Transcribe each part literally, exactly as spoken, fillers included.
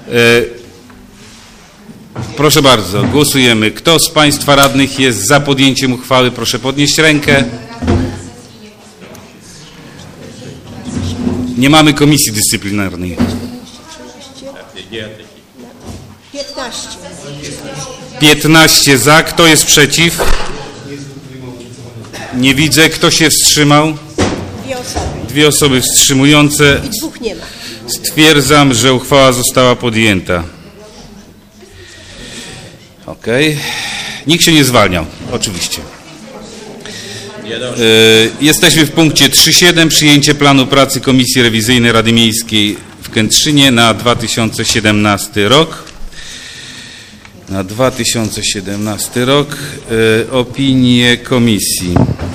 Proszę bardzo, głosujemy. Kto z Państwa radnych jest za podjęciem uchwały, proszę podnieść rękę. Nie mamy komisji dyscyplinarnej. piętnaście. piętnaście za. Kto jest przeciw? Nie widzę. Kto się wstrzymał? Dwie osoby. Dwie osoby wstrzymujące. I dwóch nie ma. Stwierdzam, że uchwała została podjęta. Okej. Okay. Nikt się nie zwalniał, oczywiście. Jesteśmy w punkcie trzy siedem. Przyjęcie planu pracy Komisji Rewizyjnej Rady Miejskiej w Kętrzynie na dwa tysiące siedemnasty rok. Na dwa tysiące siedemnasty rok. Opinie komisji.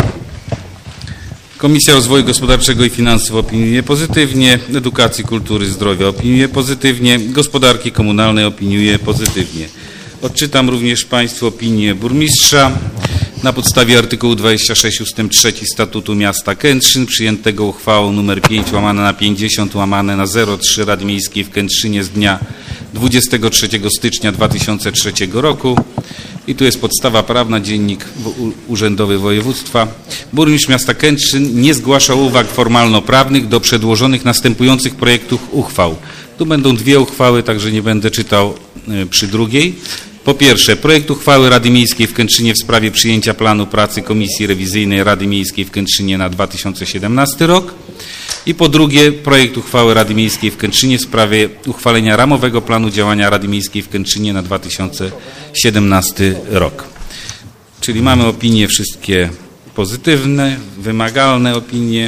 Komisja Rozwoju Gospodarczego i Finansów opiniuje pozytywnie. Edukacji, Kultury, Zdrowia opiniuje pozytywnie. Gospodarki Komunalnej opiniuje pozytywnie. Odczytam również Państwu opinię burmistrza. Na podstawie artykułu dwudziestego szóstego ustęp trzeci Statutu Miasta Kętrzyn, przyjętego uchwałą nr pięć łamane na pięćdziesiąt łamane na zero trzy Rady Miejskiej w Kętrzynie z dnia dwudziestego trzeciego stycznia dwa tysiące trzeciego roku. I tu jest podstawa prawna, dziennik urzędowy województwa. Burmistrz miasta Kętrzyn nie zgłasza uwag formalno-prawnych do przedłożonych następujących projektów uchwał. Tu będą dwie uchwały, także nie będę czytał przy drugiej. Po pierwsze, projekt uchwały Rady Miejskiej w Kętrzynie w sprawie przyjęcia planu pracy Komisji Rewizyjnej Rady Miejskiej w Kętrzynie na dwa tysiące siedemnasty rok. I po drugie, projekt uchwały Rady Miejskiej w Kętrzynie w sprawie uchwalenia ramowego planu działania Rady Miejskiej w Kętrzynie na dwa tysiące siedemnasty rok. Czyli mamy opinie wszystkie pozytywne, wymagalne opinie.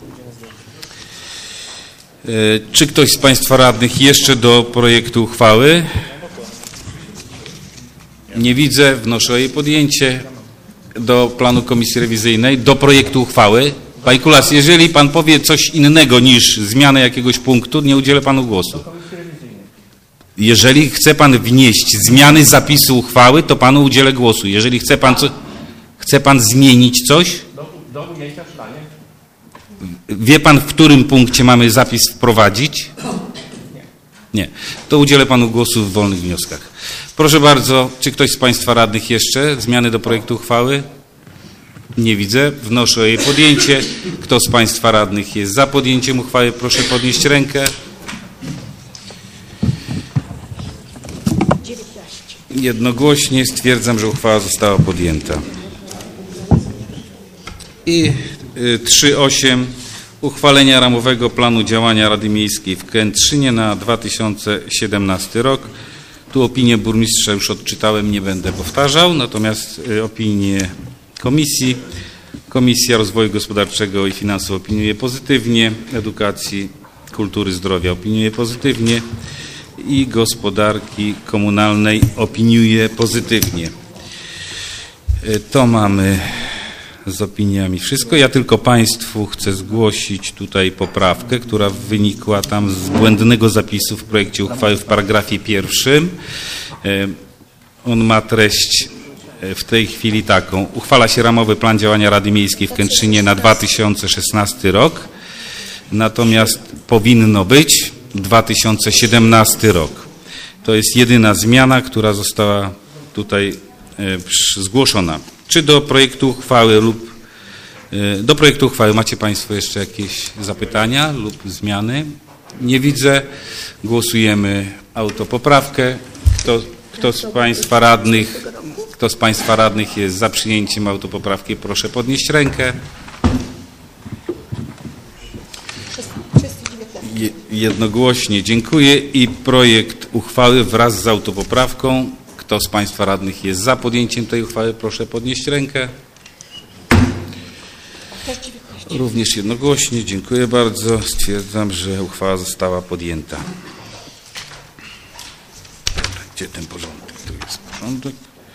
Czy ktoś z Państwa radnych jeszcze do projektu uchwały? Nie widzę. Wnoszę o jej podjęcie do planu Komisji Rewizyjnej, do projektu uchwały. Panie Kulas, jeżeli Pan powie coś innego niż zmianę jakiegoś punktu, nie udzielę Panu głosu. Jeżeli chce Pan wnieść zmiany zapisu uchwały, to Panu udzielę głosu. Jeżeli chce Pan, co, chce Pan zmienić coś? Do ujęcia w planie. Wie Pan, w którym punkcie mamy zapis wprowadzić? Nie. To udzielę Panu głosu w wolnych wnioskach. Proszę bardzo, czy ktoś z Państwa radnych jeszcze zmiany do projektu uchwały? Nie widzę. Wnoszę o jej podjęcie. Kto z Państwa radnych jest za podjęciem uchwały, proszę podnieść rękę. dziewiętnaście. Jednogłośnie stwierdzam, że uchwała została podjęta. I trzy osiem. Uchwalenia ramowego planu działania Rady Miejskiej w Kętrzynie na dwa tysiące siedemnasty rok. Tu opinię burmistrza już odczytałem, nie będę powtarzał, natomiast opinię komisji. Komisja Rozwoju Gospodarczego i Finansów opiniuje pozytywnie, Edukacji, Kultury, Zdrowia opiniuje pozytywnie i Gospodarki Komunalnej opiniuje pozytywnie. To mamy z opiniami wszystko. Ja tylko Państwu chcę zgłosić tutaj poprawkę, która wynikła tam z błędnego zapisu w projekcie uchwały w paragrafie pierwszym. On ma treść w tej chwili taką. Uchwala się ramowy plan działania Rady Miejskiej w Kętrzynie na dwa tysiące szesnasty rok. Natomiast powinno być dwa tysiące siedemnasty rok. To jest jedyna zmiana, która została tutaj zgłoszona. Czy do projektu uchwały lub do projektu uchwały macie Państwo jeszcze jakieś zapytania lub zmiany? Nie widzę. Głosujemy autopoprawkę. Kto, kto z Państwa radnych, kto z Państwa radnych jest za przyjęciem autopoprawki, proszę podnieść rękę. Jednogłośnie dziękuję i projekt uchwały wraz z autopoprawką. Kto z Państwa radnych jest za podjęciem tej uchwały, proszę podnieść rękę. Również jednogłośnie, dziękuję bardzo. Stwierdzam, że uchwała została podjęta. Gdzie ten porządek? Tu jest porządek.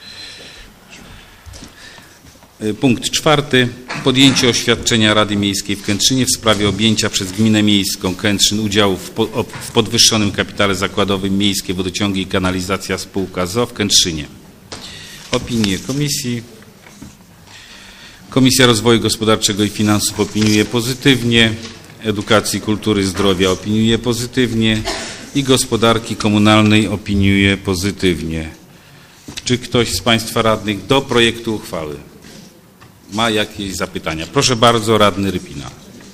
Punkt czwarty. Podjęcie oświadczenia Rady Miejskiej w Kętrzynie w sprawie objęcia przez Gminę Miejską Kętrzyn udziału w, po, w podwyższonym kapitale zakładowym Miejskie Wodociągi i Kanalizacja Spółka z o o w Kętrzynie. Opinie komisji. Komisja Rozwoju Gospodarczego i Finansów opiniuje pozytywnie. Edukacji, Kultury, Zdrowia opiniuje pozytywnie. i Gospodarki Komunalnej opiniuje pozytywnie. Czy ktoś z Państwa radnych do projektu uchwały ma jakieś zapytania? Proszę bardzo, radny Rypina.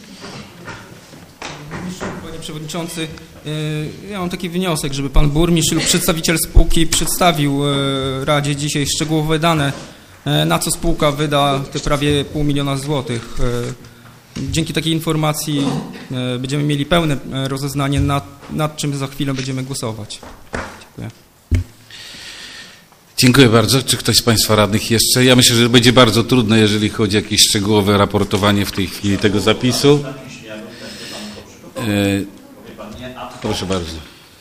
Panie Przewodniczący, ja mam taki wniosek, żeby Pan Burmistrz lub przedstawiciel spółki przedstawił Radzie dzisiaj szczegółowe dane, na co spółka wyda te prawie pół miliona złotych. Dzięki takiej informacji będziemy mieli pełne rozeznanie, nad, nad czym za chwilę będziemy głosować. Dziękuję. Dziękuję bardzo. Czy ktoś z Państwa radnych jeszcze? Ja myślę, że będzie bardzo trudne, jeżeli chodzi o jakieś szczegółowe raportowanie w tej chwili tego zapisu. E, proszę bardzo.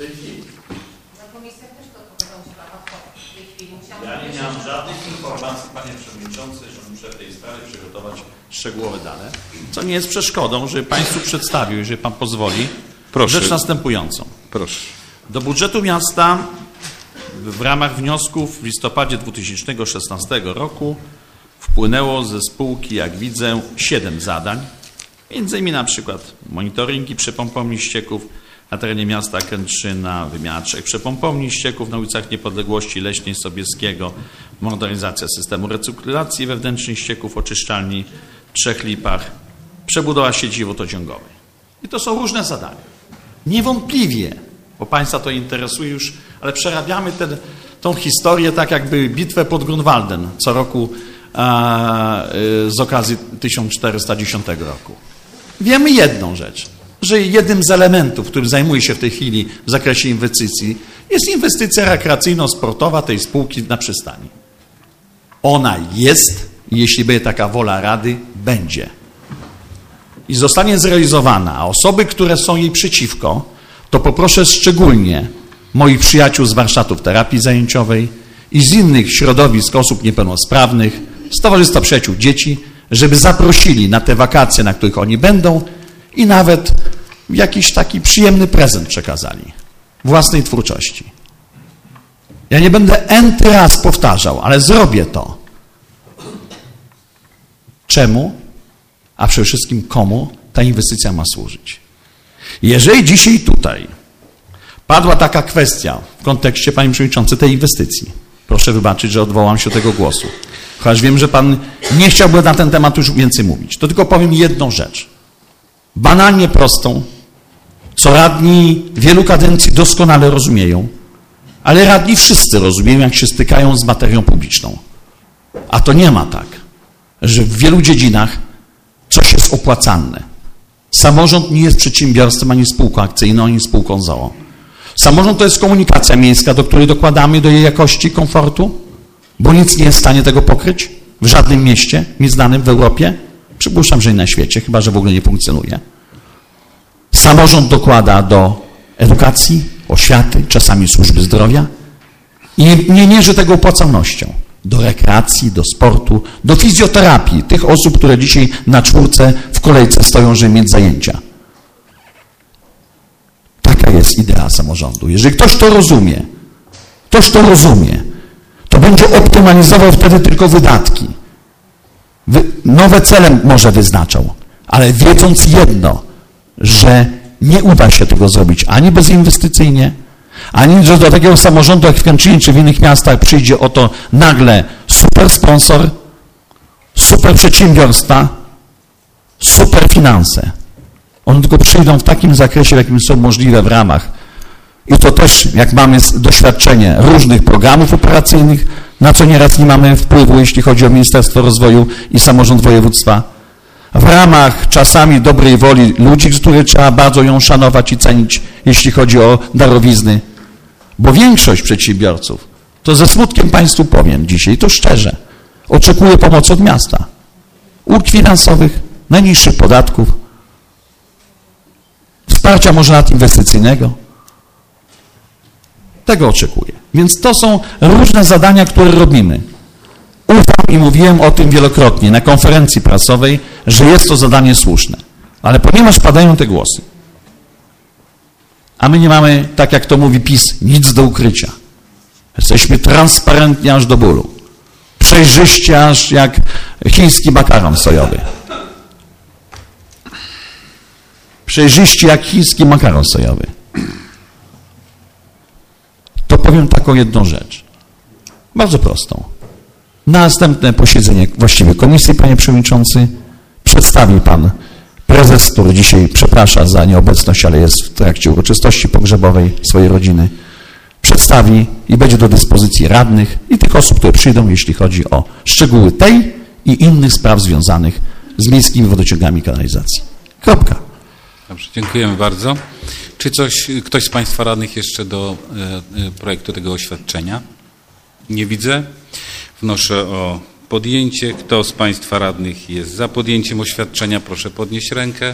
Ja nie miałem żadnych informacji, panie przewodniczący, że muszę w tej sprawie przygotować szczegółowe dane, co nie jest przeszkodą, żeby państwu przedstawił, jeżeli pan pozwoli, Proszę. rzecz następującą. Proszę. Do budżetu miasta w ramach wniosków w listopadzie dwa tysiące szesnastego roku wpłynęło ze spółki, jak widzę, siedem zadań, między innymi na przykład monitoringi przepompowni ścieków na terenie miasta Kętrzyna, wymiana trzech przepompowni ścieków na ulicach Niepodległości, Leśnej, Sobieskiego, modernizacja systemu recyklacji wewnętrznych ścieków, oczyszczalni w Trzech Lipach, przebudowa sieci wodociągowej. I to są różne zadania. Niewątpliwie, bo państwa to interesuje już, ale przerabiamy tę tą historię tak jakby bitwę pod Grunwaldem co roku a, y, z okazji tysiąc czterysta dziesiątego roku. Wiemy jedną rzecz, że jednym z elementów, którym zajmuje się w tej chwili w zakresie inwestycji, jest inwestycja rekreacyjno-sportowa tej spółki na przystani. Ona jest i jeśli będzie taka wola Rady, będzie. I zostanie zrealizowana, a osoby, które są jej przeciwko, to poproszę szczególnie moich przyjaciół z warsztatów terapii zajęciowej i z innych środowisk osób niepełnosprawnych, z Towarzystwa Przyjaciół Dzieci, żeby zaprosili na te wakacje, na których oni będą i nawet jakiś taki przyjemny prezent przekazali własnej twórczości. Ja nie będę enty raz powtarzał, ale zrobię to. Czemu? A przede wszystkim komu ta inwestycja ma służyć? Jeżeli dzisiaj tutaj padła taka kwestia w kontekście, panie przewodniczący, tej inwestycji, proszę wybaczyć, że odwołam się do tego głosu, chociaż wiem, że pan nie chciałby na ten temat już więcej mówić, to tylko powiem jedną rzecz, banalnie prostą, co radni wielu kadencji doskonale rozumieją, ale radni wszyscy rozumieją, jak się stykają z materią publiczną. A to nie ma tak, że w wielu dziedzinach coś jest opłacalne. Samorząd nie jest przedsiębiorstwem ani spółką akcyjną, ani spółką z o o. Samorząd to jest komunikacja miejska, do której dokładamy do jej jakości i komfortu, bo nic nie jest w stanie tego pokryć w żadnym mieście nieznanym w Europie. Przypuszczam, że i na świecie, chyba że w ogóle nie funkcjonuje. Samorząd dokłada do edukacji, oświaty, czasami służby zdrowia i nie mierzy tego opłacalnością. Do rekreacji, do sportu, do fizjoterapii tych osób, które dzisiaj na czwórce w kolejce stoją, żeby mieć zajęcia. Taka jest idea samorządu. Jeżeli ktoś to rozumie, ktoś to rozumie, to będzie optymalizował wtedy tylko wydatki. Wy, nowe cele może wyznaczał, ale wiedząc jedno, że nie uda się tego zrobić ani bezinwestycyjnie, ani że do takiego samorządu jak w Kętrzynie czy w innych miastach przyjdzie oto nagle super sponsor, super przedsiębiorstwa, super finanse. One tylko przyjdą w takim zakresie, w jakim są możliwe w ramach. I to też, jak mamy doświadczenie różnych programów operacyjnych, na co nieraz nie mamy wpływu, jeśli chodzi o Ministerstwo Rozwoju i Samorząd Województwa, w ramach czasami dobrej woli ludzi, których trzeba bardzo ją szanować i cenić, jeśli chodzi o darowizny. Bo większość przedsiębiorców, to ze smutkiem Państwu powiem dzisiaj, to szczerze, oczekuje pomocy od miasta. Ulg finansowych, najniższych podatków, wsparcia może nawet inwestycyjnego. Tego oczekuję. Więc to są różne zadania, które robimy. Ufam i mówiłem o tym wielokrotnie na konferencji prasowej, że jest to zadanie słuszne. Ale ponieważ padają te głosy, a my nie mamy, tak jak to mówi PiS, nic do ukrycia. Jesteśmy transparentni aż do bólu. Przejrzyści aż jak chiński makaron sojowy. Przejrzyści jak chiński makaron sojowy. powiem taką jedną rzecz. Bardzo prostą. Następne posiedzenie właściwie komisji, panie przewodniczący, przedstawi pan prezes, który dzisiaj przeprasza za nieobecność, ale jest w trakcie uroczystości pogrzebowej swojej rodziny, przedstawi i będzie do dyspozycji radnych i tych osób, które przyjdą, jeśli chodzi o szczegóły tej i innych spraw związanych z miejskimi wodociągami i kanalizacji. Kropka. Dobrze, dziękujemy bardzo. Czy coś, ktoś z państwa radnych jeszcze do e, e, projektu tego oświadczenia? Nie widzę. Wnoszę o podjęcie. Kto z państwa radnych jest za podjęciem oświadczenia? Proszę podnieść rękę.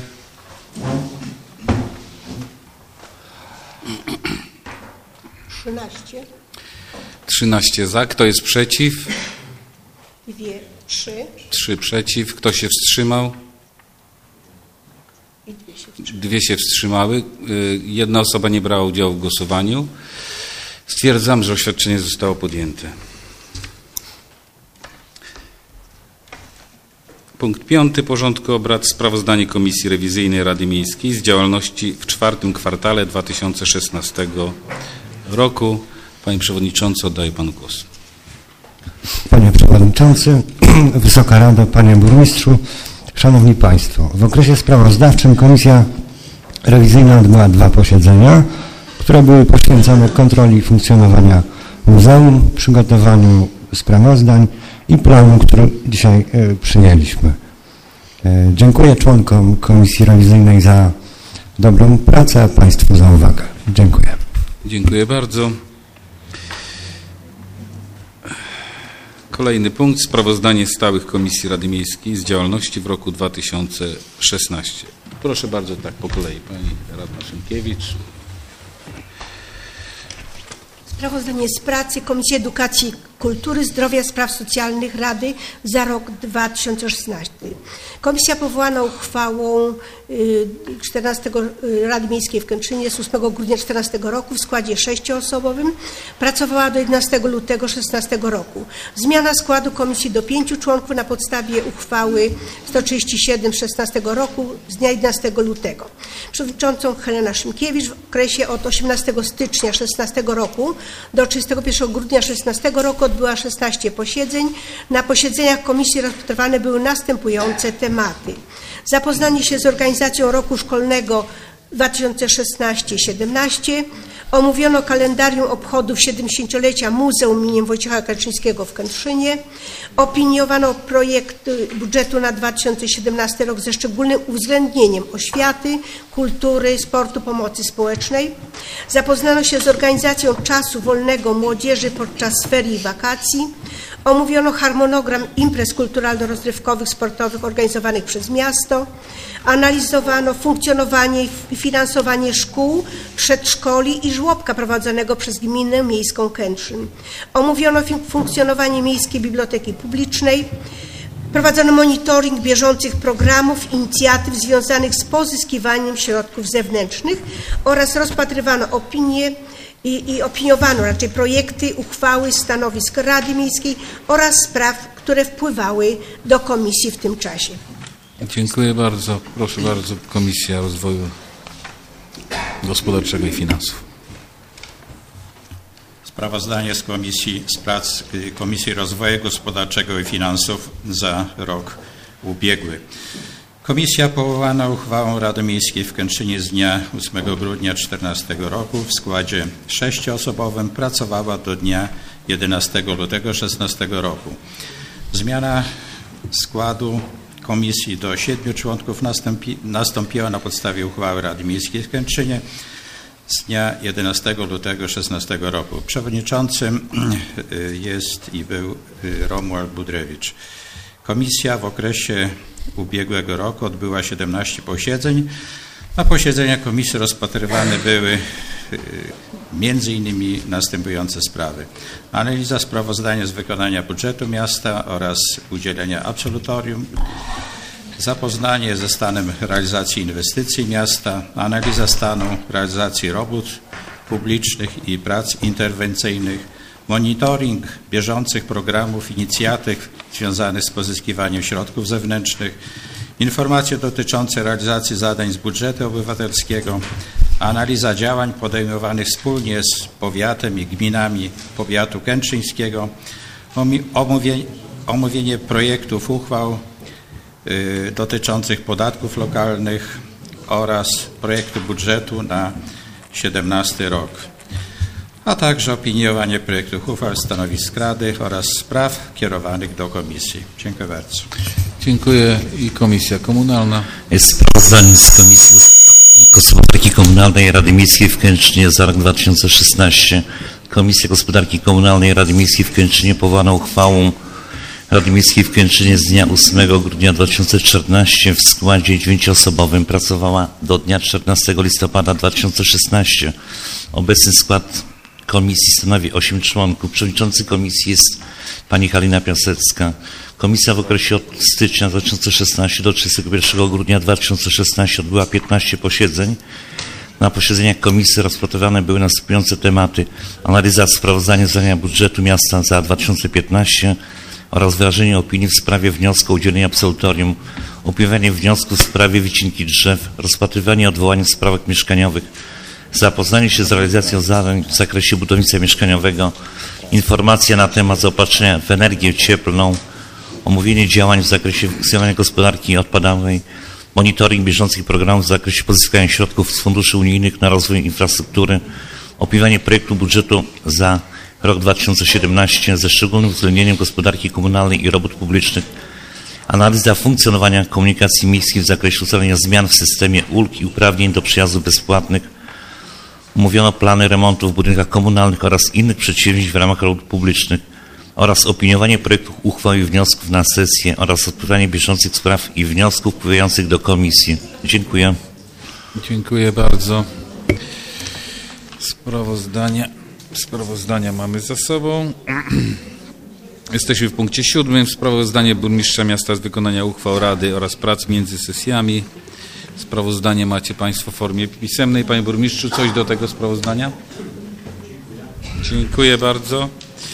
trzynaście, trzynaście za. Kto jest przeciw? dwie, trzy trzy przeciw. Kto się wstrzymał? i dwie się wstrzymały. Dwie się wstrzymały. Y, Jedna osoba nie brała udziału w głosowaniu. Stwierdzam, że oświadczenie zostało podjęte. Punkt piąty porządku obrad. Sprawozdanie Komisji Rewizyjnej Rady Miejskiej z działalności w czwartym kwartale dwa tysiące szesnastego roku. Panie Przewodniczący, oddaję Panu głos. Panie Przewodniczący, Wysoka Rado, Panie Burmistrzu, Szanowni Państwo. W okresie sprawozdawczym Komisja Rewizyjna odbyła dwa posiedzenia, które były poświęcone kontroli funkcjonowania muzeum, przygotowaniu sprawozdań i planu, który dzisiaj y, przyjęliśmy. Y, dziękuję członkom Komisji Rewizyjnej za dobrą pracę, a Państwu za uwagę. Dziękuję. Dziękuję bardzo. Kolejny punkt. Sprawozdanie stałych Komisji Rady Miejskiej z działalności w roku dwa tysiące szesnastym. Proszę bardzo, tak po kolei. Pani radna Szymkiewicz. Sprawozdanie z pracy Komisji Edukacji, Kultury, Zdrowia, Spraw Socjalnych Rady za rok dwa tysiące szesnasty. Komisja powołana uchwałą czternastego Rady Miejskiej w Kętrzynie z ósmego grudnia czternastego roku w składzie sześcioosobowym pracowała do jedenastego lutego szesnastego roku. Zmiana składu komisji do pięciu członków na podstawie uchwały sto trzydzieści siedem z szesnastego roku z dnia jedenastego lutego. Przewodniczącą Helena Szymkiewicz w okresie od osiemnastego stycznia szesnastego roku do trzydziestego pierwszego grudnia szesnastego roku odbyła szesnaście posiedzeń. Na posiedzeniach komisji rozpatrywane były następujące tematy. Zapoznanie się z organizacją roku szkolnego dwa tysiące szesnaście siedemnaście. Omówiono kalendarium obchodów siedemdziesięciolecia Muzeum im. Wojciecha Kaczyńskiego w Kętrzynie. Opiniowano projekt budżetu na dwa tysiące siedemnasty rok ze szczególnym uwzględnieniem oświaty, kultury, sportu, pomocy społecznej. Zapoznano się z organizacją czasu wolnego młodzieży podczas ferii i wakacji. Omówiono harmonogram imprez kulturalno-rozrywkowych, sportowych organizowanych przez miasto. Analizowano funkcjonowanie i finansowanie szkół, przedszkoli i żłobka prowadzonego przez Gminę Miejską Kętrzyn. Omówiono funkcjonowanie Miejskiej Biblioteki Publicznej. Prowadzono monitoring bieżących programów, inicjatyw związanych z pozyskiwaniem środków zewnętrznych oraz rozpatrywano opinie i, i opiniowano raczej projekty, uchwały, stanowisk Rady Miejskiej oraz spraw, które wpływały do komisji w tym czasie. Dziękuję bardzo. Proszę bardzo, Komisja Rozwoju Gospodarczego i Finansów. Sprawozdanie z Komisji z prac Komisji Rozwoju Gospodarczego i Finansów za rok ubiegły. Komisja powołana uchwałą Rady Miejskiej w Kętrzynie z dnia ósmego grudnia dwa tysiące czternastego roku w składzie sześcioosobowym pracowała do dnia jedenastego lutego dwa tysiące szesnastego roku. Zmiana składu komisji do siedmiu członków nastąpi, nastąpiła na podstawie uchwały Rady Miejskiej w Kętrzynie z dnia jedenastego lutego dwa tysiące szesnastego roku. Przewodniczącym jest i był Romuald Budrewicz. Komisja w okresie ubiegłego roku odbyła siedemnaście posiedzeń. Na posiedzeniach komisji rozpatrywane były między innymi następujące sprawy. Analiza sprawozdania z wykonania budżetu miasta oraz udzielenia absolutorium, zapoznanie ze stanem realizacji inwestycji miasta, analiza stanu realizacji robót publicznych i prac interwencyjnych, monitoring bieżących programów, inicjatyw związanych z pozyskiwaniem środków zewnętrznych, informacje dotyczące realizacji zadań z budżetu obywatelskiego, analiza działań podejmowanych wspólnie z powiatem i gminami powiatu kętrzyńskiego, omówienie, omówienie projektów uchwał y, dotyczących podatków lokalnych oraz projektu budżetu na siedemnasty rok, a także opiniowanie projektów uchwał, stanowisk Rady oraz spraw kierowanych do komisji. Dziękuję bardzo. Dziękuję. I Komisja Komunalna. Jest sprawozdanie z Komisji Gospodarki Komunalnej Rady Miejskiej w Kętrzynie za rok dwa tysiące szesnasty. Komisja Gospodarki Komunalnej Rady Miejskiej w Kętrzynie powołana uchwałą Rady Miejskiej w Kętrzynie z dnia ósmego grudnia dwa tysiące czternastego w składzie dziewięcioosobowym pracowała do dnia czternastego listopada dwa tysiące szesnastego. Obecny skład komisji stanowi osiem członków. Przewodniczący komisji jest pani Halina Piasecka. Komisja w okresie od stycznia dwa tysiące szesnastego do trzydziestego pierwszego grudnia dwa tysiące szesnastego odbyła piętnaście posiedzeń. Na posiedzeniach komisji rozpatrywane były następujące tematy: analiza sprawozdania zadania budżetu miasta za dwa tysiące piętnasty oraz wyrażenie opinii w sprawie wniosku o udzielenie absolutorium, opiniowanie wniosku w sprawie wycinki drzew, rozpatrywanie odwołań w sprawach mieszkaniowych, zapoznanie się z realizacją zadań w zakresie budownictwa mieszkaniowego, informacja na temat zaopatrzenia w energię cieplną, omówienie działań w zakresie funkcjonowania gospodarki odpadowej, monitoring bieżących programów w zakresie pozyskania środków z funduszy unijnych na rozwój infrastruktury, opiniowanie projektu budżetu za rok dwa tysiące siedemnasty ze szczególnym uwzględnieniem gospodarki komunalnej i robót publicznych, analiza funkcjonowania komunikacji miejskiej w zakresie ustalenia zmian w systemie ulg i uprawnień do przejazdów bezpłatnych, omówiono plany remontów w budynkach komunalnych oraz innych przedsięwzięć w ramach robót publicznych oraz opiniowanie projektów uchwał i wniosków na sesję oraz odpływanie bieżących spraw i wniosków wpływających do komisji. Dziękuję. Dziękuję bardzo. Sprawozdania, sprawozdania mamy za sobą. Jesteśmy w punkcie siódmym. Sprawozdanie burmistrza miasta z wykonania uchwał Rady oraz prac między sesjami. Sprawozdanie macie Państwo w formie pisemnej. Panie burmistrzu, coś do tego sprawozdania? Dziękuję bardzo.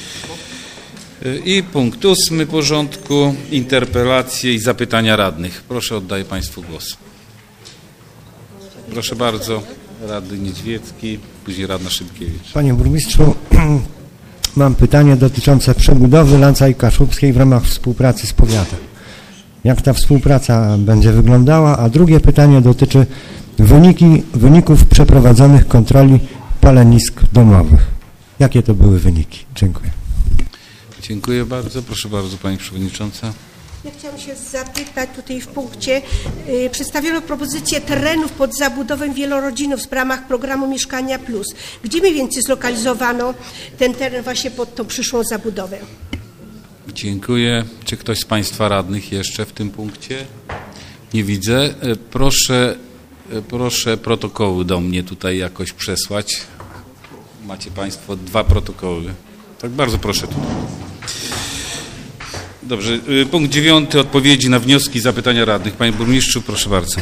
I punkt ósmy porządku, interpelacje i zapytania radnych. Proszę, oddaję Państwu głos. Proszę bardzo, radny Niedźwiecki, później radna Szybkiewicz. Panie burmistrzu, mam pytanie dotyczące przebudowy Lancaj Kaszubskiej w ramach współpracy z powiatem. Jak ta współpraca będzie wyglądała? A drugie pytanie dotyczy wyniki, wyników przeprowadzonych kontroli palenisk domowych. Jakie to były wyniki? Dziękuję. Dziękuję bardzo. Proszę bardzo, Pani Przewodnicząca. Ja chciałam się zapytać tutaj w punkcie, yy, przedstawiono propozycję terenów pod zabudowę wielorodzinów w ramach programu Mieszkania Plus. Gdzie mniej więcej zlokalizowano ten teren właśnie pod tą przyszłą zabudowę? Dziękuję. Czy ktoś z Państwa radnych jeszcze w tym punkcie? Nie widzę. Proszę, proszę protokoły do mnie tutaj jakoś przesłać. Macie Państwo dwa protokoły. Tak, bardzo proszę tutaj. Dobrze. Punkt dziewiąty. Odpowiedzi na wnioski i zapytania radnych. Panie burmistrzu, proszę bardzo.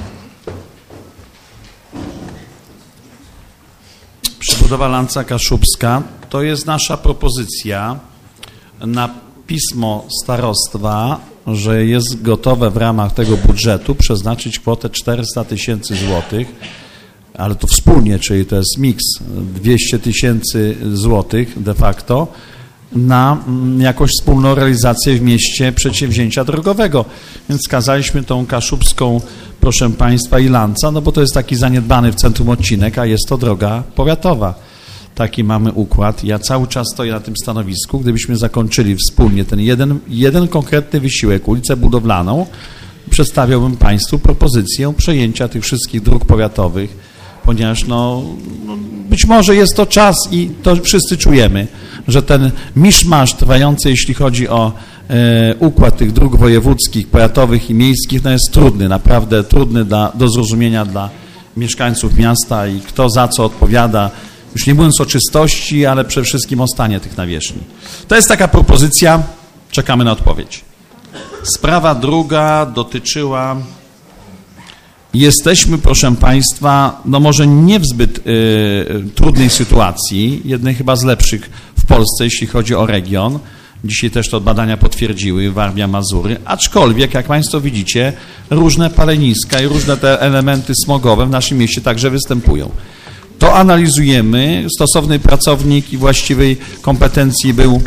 Przebudowa Lanca Kaszubska to jest nasza propozycja na pismo starostwa, że jest gotowe w ramach tego budżetu przeznaczyć kwotę czterysta tysięcy złotych, ale to wspólnie, czyli to jest miks dwieście tysięcy złotych de facto, na jakąś wspólną realizację w mieście przedsięwzięcia drogowego. Więc skazaliśmy tą Kaszubską, proszę Państwa, i Lanca, no bo to jest taki zaniedbany w centrum odcinek, a jest to droga powiatowa. Taki mamy układ. Ja cały czas stoję na tym stanowisku. Gdybyśmy zakończyli wspólnie ten jeden, jeden konkretny wysiłek, ulicę budowlaną, przedstawiałbym Państwu propozycję przejęcia tych wszystkich dróg powiatowych, ponieważ no, no, być może jest to czas i to wszyscy czujemy, że ten miszmasz trwający, jeśli chodzi o e, układ tych dróg wojewódzkich, powiatowych i miejskich, no jest trudny, naprawdę trudny dla, do zrozumienia dla mieszkańców miasta i kto za co odpowiada, już nie mówiąc o czystości, ale przede wszystkim o stanie tych nawierzchni. To jest taka propozycja, czekamy na odpowiedź. Sprawa druga dotyczyła, jesteśmy, proszę Państwa, no może nie w zbyt y, trudnej sytuacji, jednej chyba z lepszych w Polsce, jeśli chodzi o region. Dzisiaj też to badania potwierdziły, Warmia, Mazury, aczkolwiek, jak Państwo widzicie, różne paleniska i różne te elementy smogowe w naszym mieście także występują. To analizujemy, stosowny pracownik i właściwej kompetencji był,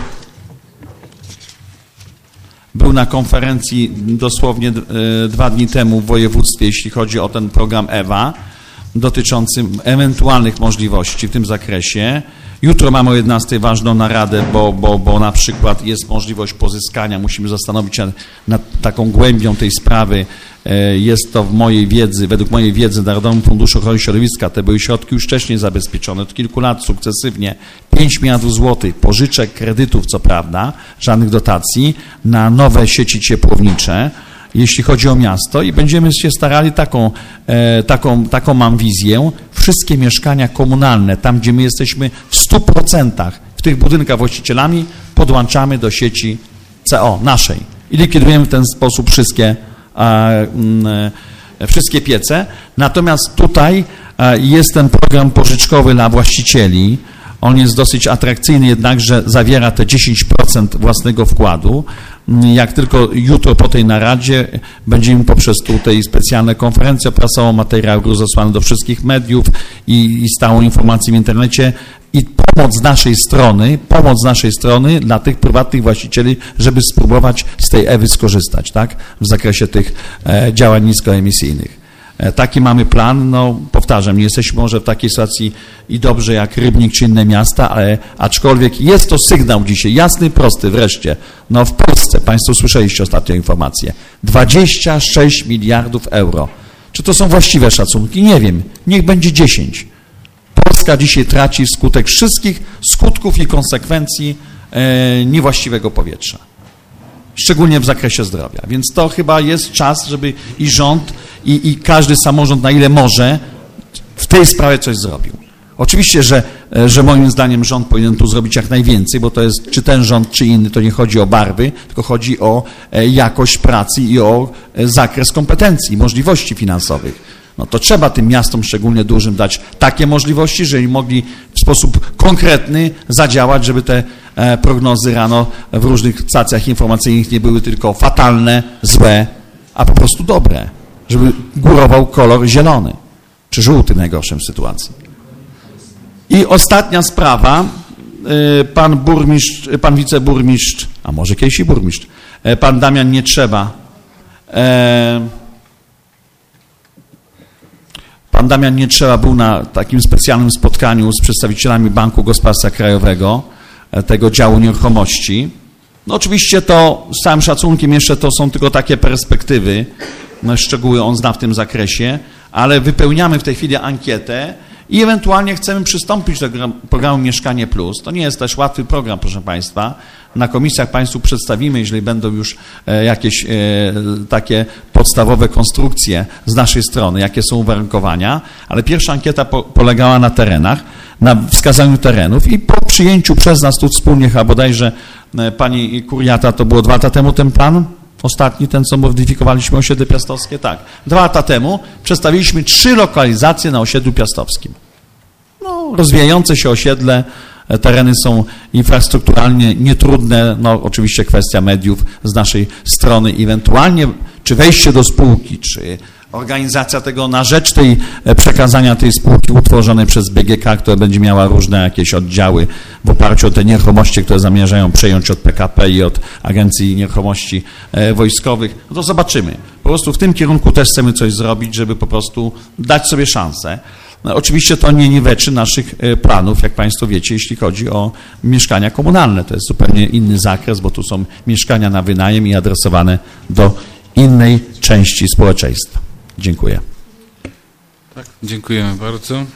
był na konferencji dosłownie dwa dni temu w województwie, jeśli chodzi o ten program EWA, dotyczący ewentualnych możliwości w tym zakresie. Jutro mamy o jedenastej ważną naradę, bo, bo, bo na przykład jest możliwość pozyskania, musimy zastanowić się nad taką głębią tej sprawy. Jest to w mojej wiedzy, według mojej wiedzy w Narodowym Funduszu Ochrony Środowiska, te były środki już wcześniej zabezpieczone, od kilku lat sukcesywnie, pięć miliardów złotych pożyczek, kredytów, co prawda, żadnych dotacji, na nowe sieci ciepłownicze, jeśli chodzi o miasto, i będziemy się starali taką, e, taką, taką mam wizję, wszystkie mieszkania komunalne, tam gdzie my jesteśmy w stu procentach w tych budynkach właścicielami, podłączamy do sieci C O naszej i likwidujemy w ten sposób wszystkie, e, e, wszystkie piece. Natomiast tutaj e, jest ten program pożyczkowy dla właścicieli. On jest dosyć atrakcyjny, jednakże zawiera te dziesięć procent własnego wkładu. Jak tylko jutro po tej naradzie będziemy poprzez tutaj specjalne konferencje prasową, materiał rozesłany do wszystkich mediów i, i stałą informację w internecie i pomoc z naszej strony, pomoc z naszej strony dla tych prywatnych właścicieli, żeby spróbować z tej Ewy skorzystać, tak, w zakresie tych e, działań niskoemisyjnych. Taki mamy plan, no powtarzam, nie jesteśmy może w takiej sytuacji i dobrze jak Rybnik czy inne miasta, ale aczkolwiek jest to sygnał dzisiaj, jasny, prosty wreszcie. No w Polsce, Państwo słyszeliście ostatnią informację, dwadzieścia sześć miliardów euro. Czy to są właściwe szacunki? Nie wiem, niech będzie dziesięć. Polska dzisiaj traci wskutek wszystkich skutków i konsekwencji e, niewłaściwego powietrza. Szczególnie w zakresie zdrowia. Więc to chyba jest czas, żeby i rząd, i, i każdy samorząd, na ile może, w tej sprawie coś zrobił. Oczywiście, że, że moim zdaniem rząd powinien tu zrobić jak najwięcej, bo to jest, czy ten rząd, czy inny, to nie chodzi o barwy, tylko chodzi o jakość pracy i o zakres kompetencji, możliwości finansowych. No to trzeba tym miastom, szczególnie dużym, dać takie możliwości, żeby mogli w sposób konkretny zadziałać, żeby te prognozy rano w różnych stacjach informacyjnych nie były tylko fatalne, złe, a po prostu dobre, żeby górował kolor zielony, czy żółty w najgorszym sytuacji. I ostatnia sprawa, pan burmistrz, pan wiceburmistrz, a może kiedyś i burmistrz, pan Damian Nietrzeba, pan Damian Nietrzeba był na takim specjalnym spotkaniu z przedstawicielami Banku Gospodarstwa Krajowego, tego działu nieruchomości. No oczywiście to z całym szacunkiem jeszcze to są tylko takie perspektywy, no szczegóły on zna w tym zakresie, ale wypełniamy w tej chwili ankietę i ewentualnie chcemy przystąpić do programu Mieszkanie Plus. To nie jest też łatwy program, proszę Państwa. Na komisjach Państwu przedstawimy, jeżeli będą już jakieś takie podstawowe konstrukcje z naszej strony, jakie są uwarunkowania, ale pierwsza ankieta po, polegała na terenach, na wskazaniu terenów i po przyjęciu przez nas tu wspólnie, a bodajże pani Kuriata, to było dwa lata temu ten plan, ostatni, ten co modyfikowaliśmy osiedle piastowskie, tak, dwa lata temu przedstawiliśmy trzy lokalizacje na osiedlu piastowskim. No, rozwijające się osiedle, tereny są infrastrukturalnie nietrudne, no oczywiście kwestia mediów z naszej strony, ewentualnie czy wejście do spółki, czy organizacja tego na rzecz tej przekazania tej spółki utworzonej przez B G K, która będzie miała różne jakieś oddziały w oparciu o te nieruchomości, które zamierzają przejąć od P K P i od Agencji Nieruchomości Wojskowych. No to zobaczymy. Po prostu w tym kierunku też chcemy coś zrobić, żeby po prostu dać sobie szansę. No, oczywiście to nie niweczy naszych planów, jak Państwo wiecie, jeśli chodzi o mieszkania komunalne. To jest zupełnie inny zakres, bo tu są mieszkania na wynajem i adresowane do innej części społeczeństwa. Dziękuję. Tak, dziękujemy bardzo.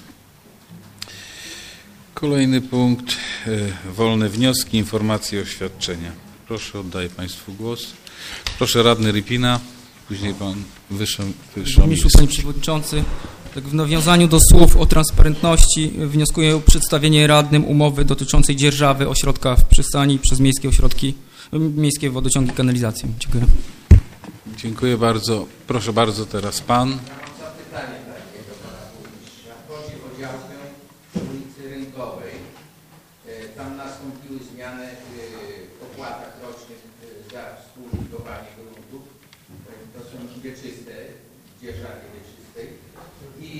Kolejny punkt. Wolne wnioski, informacje, oświadczenia. Proszę, oddaję Państwu głos. Proszę radny Rypina, później pan Wyszomirski. Panie Przewodniczący, tak w nawiązaniu do słów o transparentności wnioskuję o przedstawienie radnym umowy dotyczącej dzierżawy ośrodka w przystani przez miejskie ośrodki, miejskie wodociągi i kanalizację. Dziękuję. Dziękuję bardzo. Proszę bardzo, teraz pan. Ja mam zapytanie takie do pana burmistrza. Chodzi o działkę ulicy Rynkowej. tam nastąpiły zmiany w opłatach rocznych za współużytkowanie gruntów. To są już wieczyste, dzierżawie wieczystej. I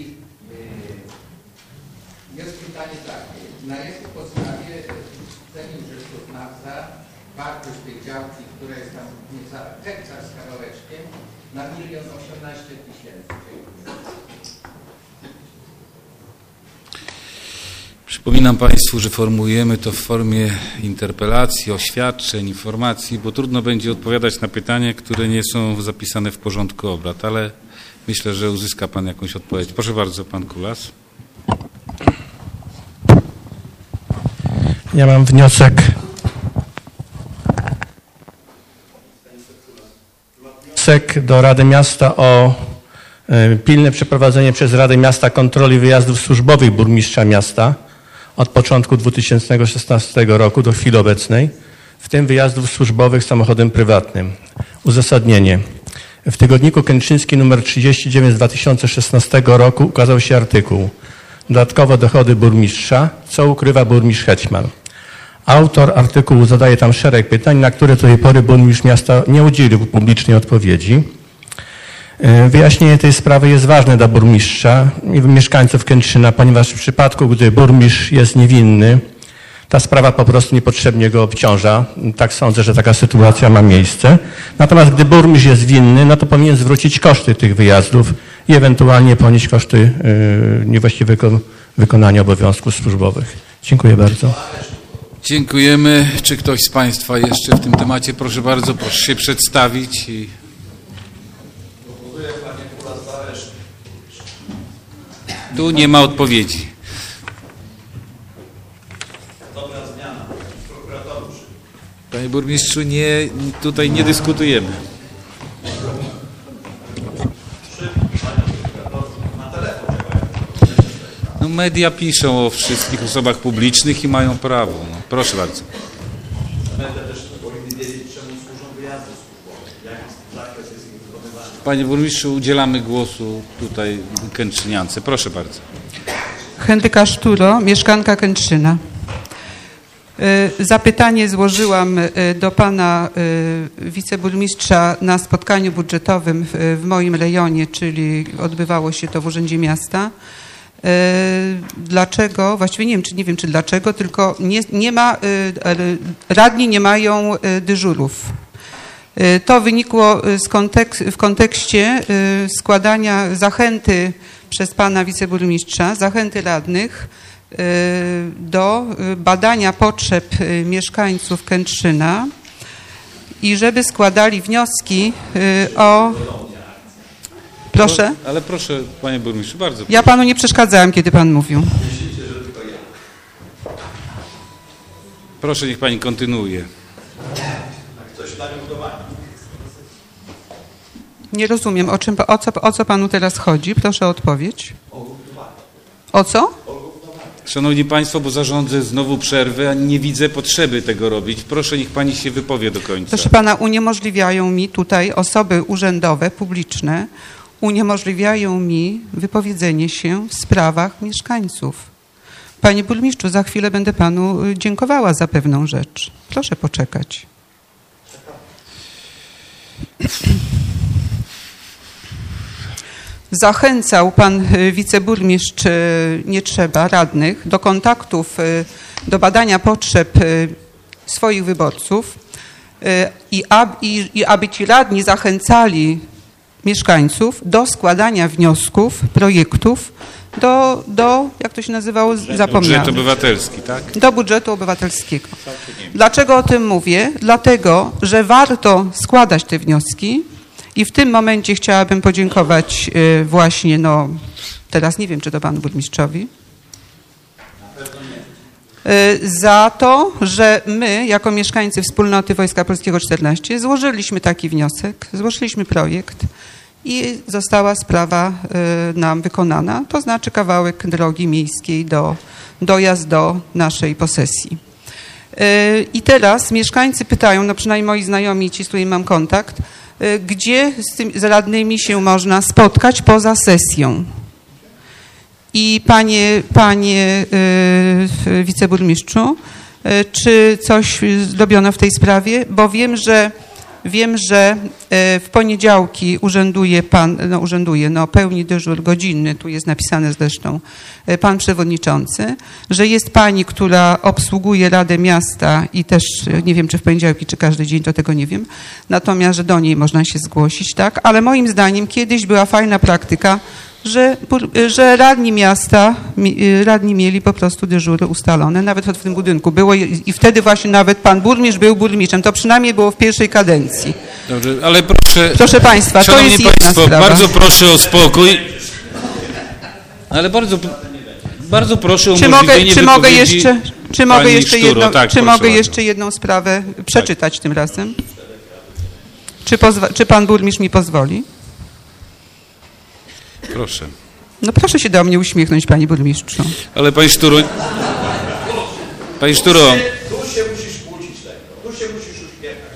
jest pytanie takie, na jakiej podstawie cenił rzeczoznawca wartość tej działki, która jest tam za hektar z kawałeczkiem, na milion osiemnaście tysięcy. Przypominam Państwu, że formułujemy to w formie interpelacji, oświadczeń, informacji, bo trudno będzie odpowiadać na pytania, które nie są zapisane w porządku obrad, ale myślę, że uzyska Pan jakąś odpowiedź. Proszę bardzo, Pan Kulas. Ja mam wniosek. Wniosek do Rady Miasta o pilne przeprowadzenie przez Radę Miasta kontroli wyjazdów służbowych burmistrza miasta od początku dwa tysiące szesnastego roku do chwili obecnej, w tym wyjazdów służbowych samochodem prywatnym. Uzasadnienie. W tygodniku Kętrzyński nr trzydzieści dziewięć z dwa tysiące szesnastego roku ukazał się artykuł Dodatkowe dochody burmistrza, co ukrywa burmistrz Hetman. Autor artykułu zadaje tam szereg pytań, na które do tej pory burmistrz miasta nie udzielił publicznej odpowiedzi. Wyjaśnienie tej sprawy jest ważne dla burmistrza i mieszkańców Kętrzyna, ponieważ w przypadku, gdy burmistrz jest niewinny, ta sprawa po prostu niepotrzebnie go obciąża. Tak sądzę, że taka sytuacja ma miejsce. Natomiast gdy burmistrz jest winny, no to powinien zwrócić koszty tych wyjazdów i ewentualnie ponieść koszty niewłaściwego wykonania obowiązków służbowych. Dziękuję bardzo. Dziękujemy. Czy ktoś z Państwa jeszcze w tym temacie? Proszę bardzo, proszę się przedstawić. I... Tu nie ma odpowiedzi. Panie burmistrzu, nie, tutaj nie dyskutujemy. No media piszą o wszystkich osobach publicznych i mają prawo. No, proszę bardzo. Panie burmistrzu, udzielamy głosu tutaj kętrzyniance. Proszę bardzo. Henryka Szturo, mieszkanka Kętrzyna. Zapytanie złożyłam do pana wiceburmistrza na spotkaniu budżetowym w moim rejonie, czyli odbywało się to w Urzędzie Miasta. Dlaczego, właściwie nie wiem, czy nie wiem, czy dlaczego, tylko nie, nie ma, radni nie mają dyżurów. To wynikło z kontekst, w kontekście składania zachęty przez pana wiceburmistrza, zachęty radnych do badania potrzeb mieszkańców Kętrzyna i żeby składali wnioski o... Proszę? Ale proszę, panie burmistrzu, bardzo proszę. Ja panu nie przeszkadzałem, kiedy pan mówił. Proszę, niech pani kontynuuje. Nie rozumiem, o, czym, o, co, o co panu teraz chodzi. Proszę o odpowiedź. O co? Szanowni Państwo, bo zarządzę znowu przerwę, a nie widzę potrzeby tego robić. Proszę, niech pani się wypowie do końca. Proszę pana, uniemożliwiają mi tutaj osoby urzędowe, publiczne, uniemożliwiają mi wypowiedzenie się w sprawach mieszkańców. Panie burmistrzu, za chwilę będę panu dziękowała za pewną rzecz. Proszę poczekać. Zachęcał pan wiceburmistrz, nie trzeba, radnych do kontaktów, do badania potrzeb swoich wyborców i aby, i, i aby ci radni zachęcali mieszkańców do składania wniosków, projektów do, do jak to się nazywało, zapomniałem. Budżet obywatelski, tak? Do budżetu obywatelskiego. Dlaczego o tym mówię? Dlatego, że warto składać te wnioski i w tym momencie chciałabym podziękować właśnie, no teraz nie wiem, czy to panu burmistrzowi, za to, że my, jako mieszkańcy wspólnoty Wojska Polskiego czternaście, złożyliśmy taki wniosek, złożyliśmy projekt i została sprawa nam wykonana, to znaczy kawałek drogi miejskiej do dojazd do naszej posesji. I teraz mieszkańcy pytają, no przynajmniej moi znajomi, ci, z którymi mam kontakt, gdzie z, tym, z radnymi się można spotkać poza sesją. I panie, panie yy, wiceburmistrzu, czy coś zrobiono w tej sprawie, bo wiem, że Wiem, że w poniedziałki urzęduje pan, no urzęduje, no pełni dyżur godzinny, tu jest napisane zresztą, pan przewodniczący, że jest pani, która obsługuje Radę Miasta i też nie wiem, czy w poniedziałki, czy każdy dzień, to tego nie wiem, natomiast, że do niej można się zgłosić, tak, ale moim zdaniem kiedyś była fajna praktyka, że, że radni miasta, radni mieli po prostu dyżury ustalone, nawet w tym budynku było i, i wtedy właśnie nawet pan burmistrz był burmistrzem. To przynajmniej było w pierwszej kadencji. Dobrze, ale proszę... Proszę państwa, to jest jedna państwo, sprawa. bardzo proszę o spokój. Ale bardzo, bardzo proszę o czy mogę, umożliwienie czy mogę wypowiedzi jeszcze, czy mogę jeszcze, Szturo. jedno, Tak, czy mogę bardzo. jeszcze jedną sprawę przeczytać tak. tym razem? Czy, pozwa- czy pan burmistrz mi pozwoli? Proszę. No proszę się do mnie uśmiechnąć, panie burmistrzu. Ale panie Szturo... Panie Szturo... Tu się musisz kłócić tego. Tu się musisz uśmiechać.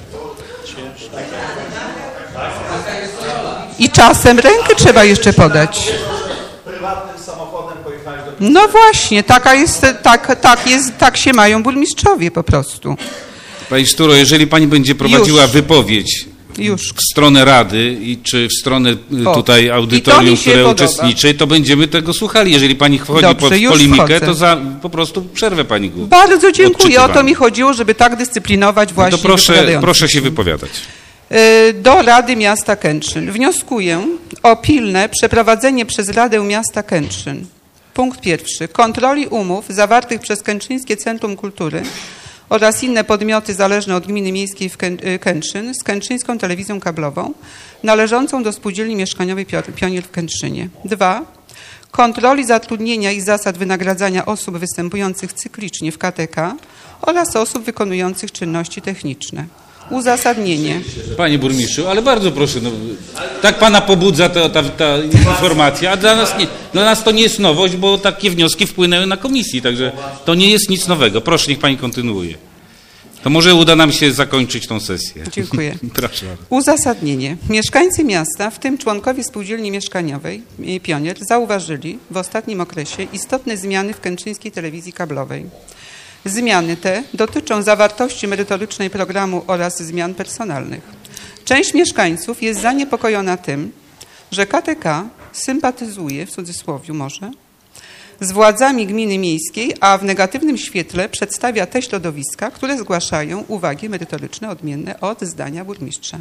I czasem rękę trzeba jeszcze podać. Prywatnym samochodem pojechałeś do... No właśnie, taka jest, tak, tak, jest, tak się mają burmistrzowie po prostu. Pani Szturo, jeżeli pani będzie prowadziła Już. wypowiedź Już. w stronę Rady i czy w stronę y, O. tutaj I to audytorium, mi się które podoba. uczestniczy, to będziemy tego słuchali. Jeżeli pani wchodzi Dobrze, pod już polemikę, wchodzę. to za, po prostu przerwę pani głos. Bardzo dziękuję, o to Odczytywanie. mi chodziło, żeby tak dyscyplinować No właśnie to proszę, wypowiadających. proszę się wypowiadać. Y, Do Rady Miasta Kętrzyn. Wnioskuję o pilne przeprowadzenie przez Radę Miasta Kętrzyn. Punkt pierwszy. Kontroli umów zawartych przez Kętrzyńskie Centrum Kultury oraz inne podmioty zależne od Gminy Miejskiej w Kę- Kętrzyn z Kętrzyńską Telewizją Kablową należącą do Spółdzielni Mieszkaniowej Pio- Pionier w Kętrzynie. Dwa. Kontroli zatrudnienia i zasad wynagradzania osób występujących cyklicznie w K T K oraz osób wykonujących czynności techniczne. Uzasadnienie. Panie burmistrzu, ale bardzo proszę, no, tak pana pobudza ta, ta, ta informacja, a dla nas, nie, dla nas to nie jest nowość, bo takie wnioski wpłynęły na komisji, także to nie jest nic nowego. Proszę, niech pani kontynuuje. To może uda nam się zakończyć tą sesję. Dziękuję. Proszę. Uzasadnienie. Mieszkańcy miasta, w tym członkowie Spółdzielni Mieszkaniowej Pionier, zauważyli w ostatnim okresie istotne zmiany w kętrzyńskiej telewizji kablowej. Zmiany te dotyczą zawartości merytorycznej programu oraz zmian personalnych. Część mieszkańców jest zaniepokojona tym, że K T K sympatyzuje, w cudzysłowie może, z władzami gminy miejskiej, a w negatywnym świetle przedstawia te środowiska, które zgłaszają uwagi merytoryczne odmienne od zdania burmistrza.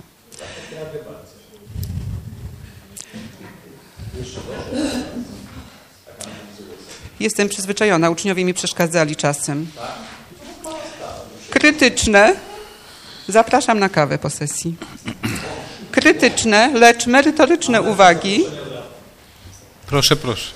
Jestem przyzwyczajona, uczniowie mi przeszkadzali czasem. Krytyczne, zapraszam na kawę po sesji. Krytyczne, lecz merytoryczne uwagi. Proszę, proszę.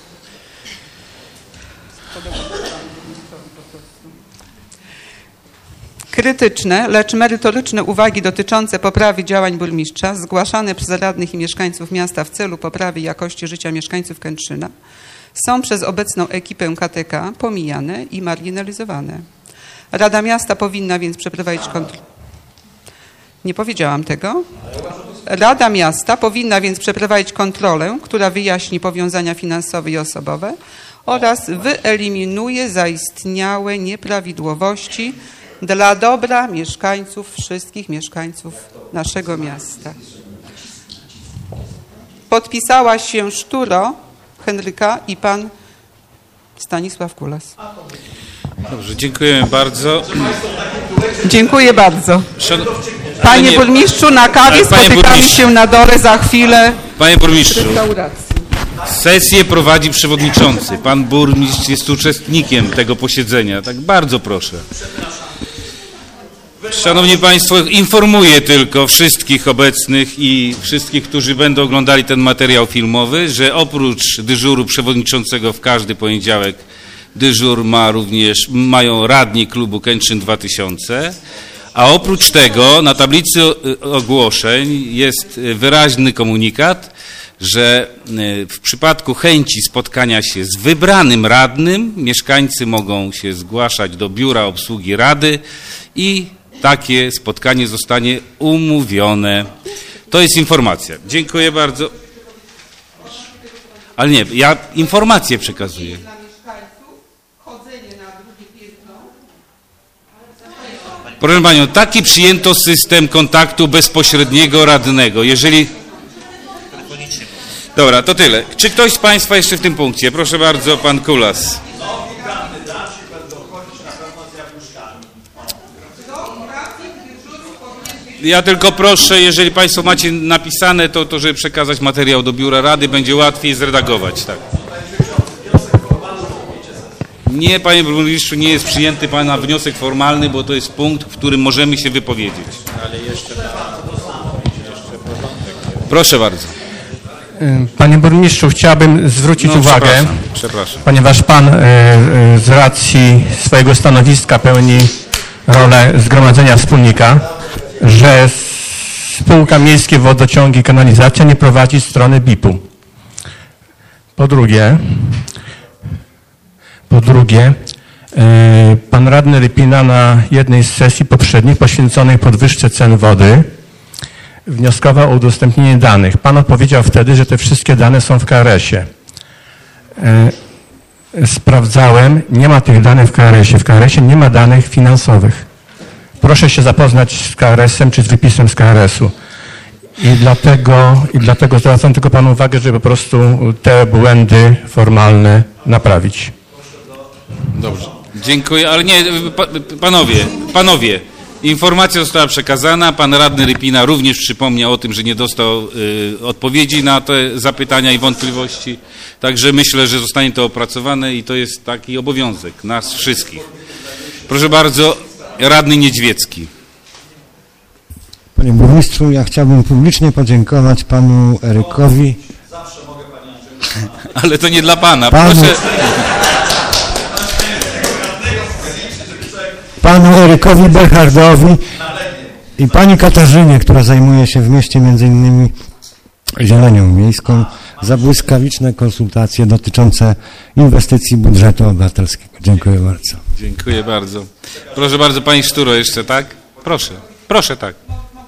Krytyczne, lecz merytoryczne uwagi dotyczące poprawy działań burmistrza zgłaszane przez radnych i mieszkańców miasta w celu poprawy jakości życia mieszkańców Kętrzyna są przez obecną ekipę K T K pomijane i marginalizowane. Rada Miasta powinna więc przeprowadzić kontrolę. Nie powiedziałam tego. Rada Miasta powinna więc przeprowadzić kontrolę, która wyjaśni powiązania finansowe i osobowe oraz wyeliminuje zaistniałe nieprawidłowości dla dobra mieszkańców, wszystkich mieszkańców naszego miasta. Podpisała się Szturo, Henryka i pan Stanisław Kulas. Dobrze, dziękujemy bardzo. Dziękuję bardzo. Szan... Panie nie- burmistrzu, na kawie Ale panie spotykamy burmistrzu- się na dole za chwilę Panie w burmistrzu, restauracji. sesję prowadzi przewodniczący. Pan burmistrz jest uczestnikiem tego posiedzenia. Tak bardzo proszę. Szanowni Państwo, informuję tylko wszystkich obecnych i wszystkich, którzy będą oglądali ten materiał filmowy, że oprócz dyżuru przewodniczącego w każdy poniedziałek dyżur ma również, mają radni klubu Kętrzyn dwa tysiące, a oprócz tego na tablicy ogłoszeń jest wyraźny komunikat, że w przypadku chęci spotkania się z wybranym radnym mieszkańcy mogą się zgłaszać do Biura Obsługi Rady i takie spotkanie zostanie umówione. To jest informacja. Dziękuję bardzo. Ale nie, ja informację przekazuję. Dla mieszkańców chodzenie na drugie piętro. Proszę Panią, taki przyjęto system kontaktu bezpośredniego radnego. Jeżeli... Dobra, to tyle. Czy ktoś z Państwa jeszcze w tym punkcie? Proszę bardzo, Pan Kulas. Ja tylko proszę, jeżeli Państwo macie napisane, to, to żeby przekazać materiał do Biura Rady, będzie łatwiej zredagować. Tak. Nie, Panie Burmistrzu, nie jest przyjęty Pana wniosek formalny, bo to jest punkt, w którym możemy się wypowiedzieć. Ale jeszcze, jeszcze porządek. Proszę bardzo. Panie Burmistrzu, chciałbym zwrócić No, uwagę, przepraszam, przepraszam. ponieważ Pan y, y, z racji swojego stanowiska pełni rolę zgromadzenia wspólnika, że spółka Miejskie Wodociągi i Kanalizacja nie prowadzi strony B I P-u. Po drugie, po drugie, y, pan radny Rypina na jednej z sesji poprzednich poświęconej podwyżce cen wody wnioskował o udostępnienie danych. Pan odpowiedział wtedy, że te wszystkie dane są w K R S-ie. Y, sprawdzałem, nie ma tych danych w K R S-ie. W K R S-ie nie ma danych finansowych. Proszę się zapoznać z K R S-em czy z wypisem z K R S-u. I dlatego, I dlatego zwracam tylko Panu uwagę, żeby po prostu te błędy formalne naprawić. Dobrze. Dziękuję, ale nie, pa, panowie, panowie, informacja została przekazana, pan radny Rypina również przypomniał o tym, że nie dostał y, odpowiedzi na te zapytania i wątpliwości, także myślę, że zostanie to opracowane i to jest taki obowiązek nas wszystkich. Proszę bardzo, radny Niedźwiecki. Panie Burmistrzu, ja chciałbym publicznie podziękować Panu Erykowi. Ale to nie dla Pana, Panu... proszę... Panu Erykowi Berhardowi i Pani Katarzynie, która zajmuje się w mieście między innymi zielenią miejską, za błyskawiczne konsultacje dotyczące inwestycji budżetu obywatelskiego. Dziękuję bardzo. Dziękuję bardzo. Proszę bardzo, Pani Szturo jeszcze, tak? Proszę, proszę tak.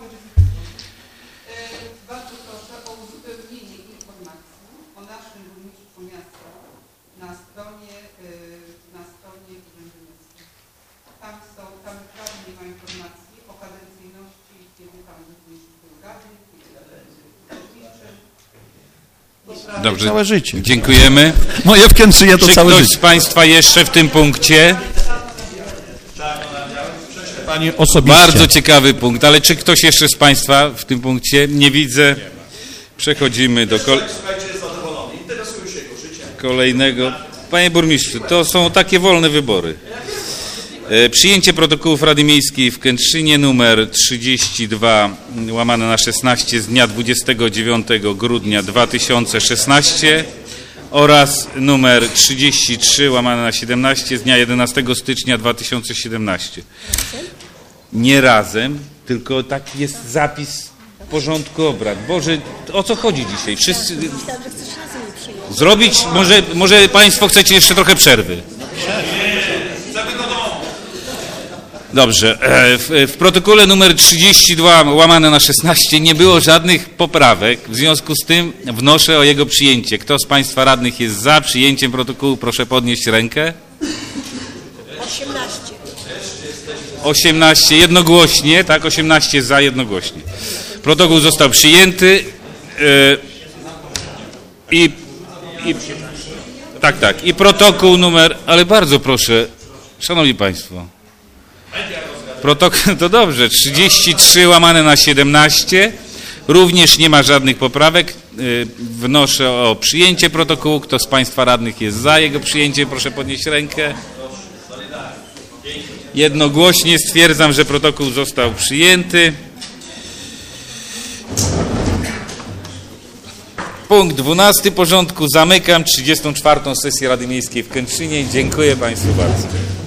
Dobrze, całe życie. Dziękujemy. Moje w Kętrzynie to Czy całe ktoś życie. z Państwa jeszcze w tym punkcie? Pani osobiście. Bardzo ciekawy punkt, ale czy ktoś jeszcze z Państwa w tym punkcie? Nie widzę. Przechodzimy do kol... kolejnego. Panie Burmistrzu, to są takie wolne wybory. E, przyjęcie protokołów Rady Miejskiej w Kętrzynie numer trzydzieści dwa łamane na szesnaście z dnia dwudziestego dziewiątego grudnia dwa tysiące szesnastego oraz numer trzydzieści trzy łamane na siedemnaście z dnia jedenastego stycznia dwa tysiące siedemnastego. Nie razem, tylko taki jest zapis w porządku obrad. Boże, o co chodzi dzisiaj? Wszyscy... Zrobić, może, może Państwo chcecie jeszcze trochę przerwy? Dobrze. W, w protokole numer trzydzieści dwa łamane na szesnaście nie było żadnych poprawek. W związku z tym wnoszę o jego przyjęcie. Kto z Państwa radnych jest za przyjęciem protokołu, proszę podnieść rękę. osiemnaście. osiemnaście jednogłośnie, tak? osiemnaście za jednogłośnie. Protokół został przyjęty yy, i, i tak, tak. I protokół numer, ale bardzo proszę, szanowni Państwo. Protokół, to dobrze, trzydzieści trzy łamane na siedemnaście, również nie ma żadnych poprawek. Wnoszę o przyjęcie protokołu. Kto z Państwa radnych jest za jego przyjęciem, proszę podnieść rękę. Jednogłośnie stwierdzam, że protokół został przyjęty. Punkt dwunasty porządku. Zamykam trzydziestą czwartą sesję Rady Miejskiej w Kętrzynie. Dziękuję Państwu bardzo.